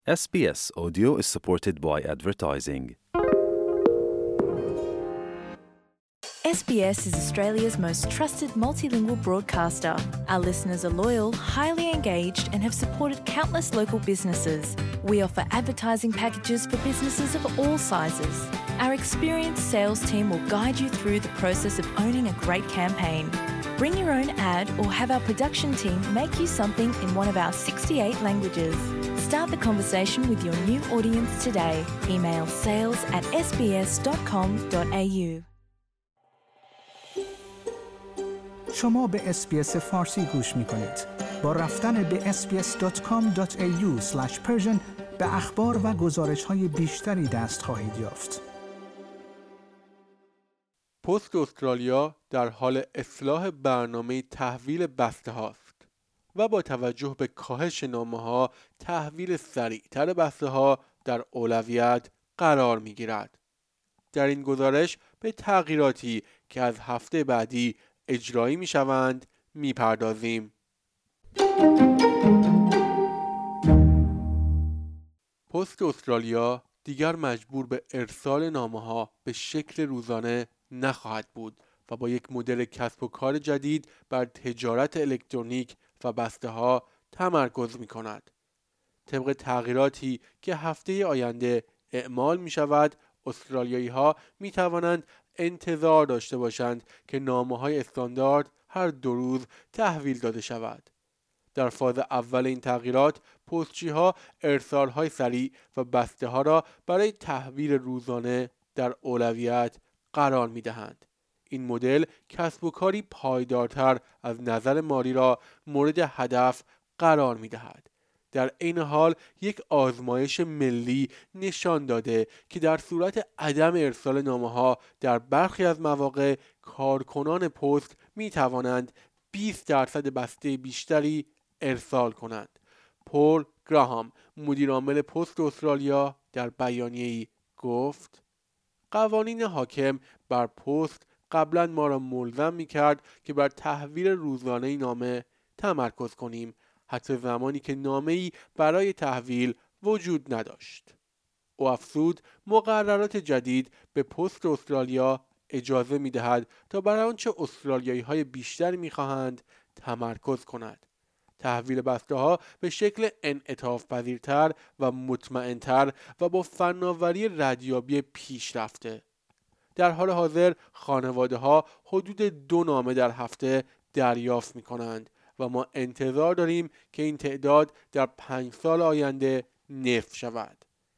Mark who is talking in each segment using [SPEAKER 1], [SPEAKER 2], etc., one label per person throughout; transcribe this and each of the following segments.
[SPEAKER 1] SBS Audio is supported by advertising.
[SPEAKER 2] SBS is Australia's most trusted multilingual broadcaster. Our listeners are loyal, highly engaged, and have supported countless local businesses. We offer advertising packages for businesses of all sizes. Our experienced sales team will guide you through the process of owning a great campaign. Bring your own ad or have our production team make you something in one of our 68 languages. Start the conversation with your new audience today. Email sales@sbs.com.au.
[SPEAKER 3] شما به اس‌بی‌اس فارسی گوش می‌کنید. با رفتن به sbs.com.au/persian به اخبار و گزارش‌های بیشتری دست خواهید یافت.
[SPEAKER 4] پست استرالیا در حال اصلاح برنامه تحویل بسته هاست و با توجه به کاهش نامه‌ها تحویل سریع‌تر بسته ها در اولویت قرار می‌گیرد. در این گزارش به تغییراتی که از هفته بعدی اجرایی می‌شوند می‌پردازیم. پست استرالیا دیگر مجبور به ارسال نامه‌ها به شکل روزانه نخواهد بود و با یک مدل کسب و کار جدید بر تجارت الکترونیک و بسته‌ها تمرکز می‌کند. طبق تغییراتی که هفته آینده اعمال می‌شود، استرالیایی‌ها می‌توانند انتظار داشته باشند که نامه‌های استاندارد هر 2 روز تحویل داده شود. در فاز اول این تغییرات، پستچی‌ها ارسال‌های سریع و بسته‌ها را برای تحویل روزانه در اولویت قرار می‌دهند. این مدل کسب و کاری پایدارتر از نظر مالی را مورد هدف قرار می‌دهد. در عین حال یک آزمایش ملی نشان داده که در صورت عدم ارسال نامه‌ها در برخی از مواقع کارکنان پست می‌توانند 20% بسته بیشتری ارسال کنند. پول گراهام، مدیرعامل پست استرالیا، در بیانیه‌ای گفت: قوانین حاکم بر پست قبلا ما را ملزم می‌کرد که بر تحویل روزانه نامه تمرکز کنیم، حتی زمانی که نامه‌ای برای تحویل وجود نداشت. او افزود مقررات جدید به پست استرالیا اجازه می‌دهد تا بر آنچه استرالیایی‌های بیشتری می‌خواهند تمرکز کند. تحویل بسته‌ها به شکل انعطاف پذیرتر و مطمئن‌تر و با فناوری ردیابی پیشرفته. در حال حاضر خانواده‌ها حدود 2 نامه در هفته دریافت می‌کنند و ما انتظار داریم که این تعداد در 5 سال آینده نصف شود.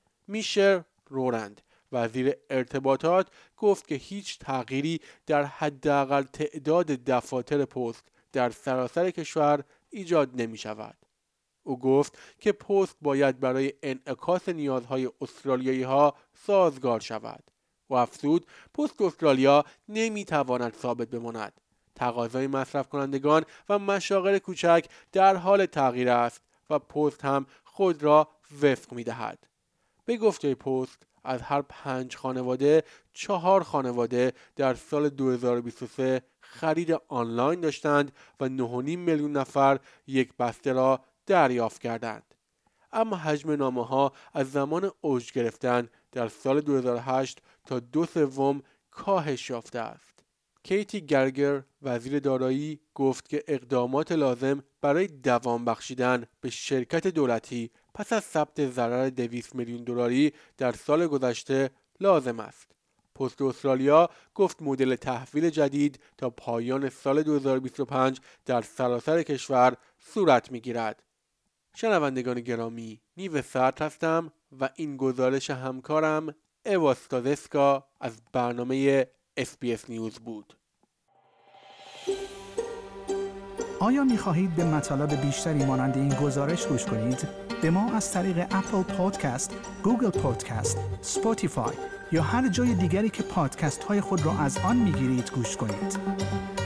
[SPEAKER 4] میشل رورند، وزیر ارتباطات، گفت که هیچ تغییری در حداقل تعداد دفاتر پست در سراسر کشور ایجاد نمی شود. او گفت که پست باید برای انعکاس نیازهای استرالیایی ها سازگار شود. او افزود پست استرالیا نمی تواند ثابت بماند. تقاضای مصرف کنندگان و مشاغل کوچک در حال تغییر است و پست هم خود را وفق می دهد. به گفته پست از هر 5 خانواده 4 خانواده در سال 2023 خرید آنلاین داشتند و 9.5 میلیون نفر یک بسته را دریافت کردند. اما حجم نامه‌ها از زمان اوج گرفتن در سال 2008 تا 2/3 کاهش یافته است. کیتی گرگر، وزیر دارایی، گفت که اقدامات لازم برای دوام بخشیدن به شرکت دولتی پس از ثبت ضرر 200 میلیون دلاری در سال گذشته لازم است. پست استرالیا گفت مدل تحویل جدید تا پایان سال 2025 در سراسر کشور صورت می‌گیرد. شنوندگان گرامی، نیو سرد هستم و این گزارش همکارم اواستازسکا از برنامه SBS نیوز بود.
[SPEAKER 3] آیا می‌خواهید به مطالب بیشتری مانند این گزارش گوش کنید؟ به ما از طریق اپل پادکست، گوگل پادکست، اسپاتیفای یا هر جای دیگری که پادکست‌های خود را از آن می‌گیرید گوش کنید.